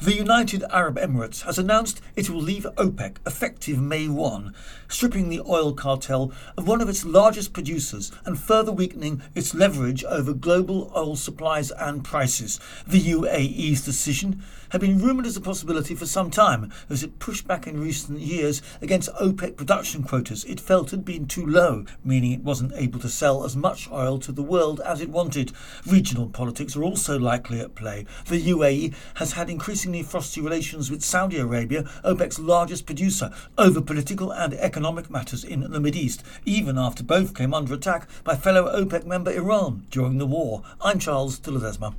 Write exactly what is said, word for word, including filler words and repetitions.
The United Arab Emirates has announced it will leave OPEC effective May first, stripping the oil cartel of one of its largest producers and further weakening its leverage over global oil supplies and prices. The U A E's decision had been rumoured as a possibility for some time as it pushed back in recent years against OPEC production quotas it felt had been too low, meaning it wasn't able to sell as much oil to the world as it wanted. Regional politics are also likely at play. The U A E has had increasingly frosty relations with Saudi Arabia, OPEC's largest producer, over political and economic matters in the Mideast, even after both came under attack by fellow OPEC member Iran during the war. I'm Charles de Ledesma.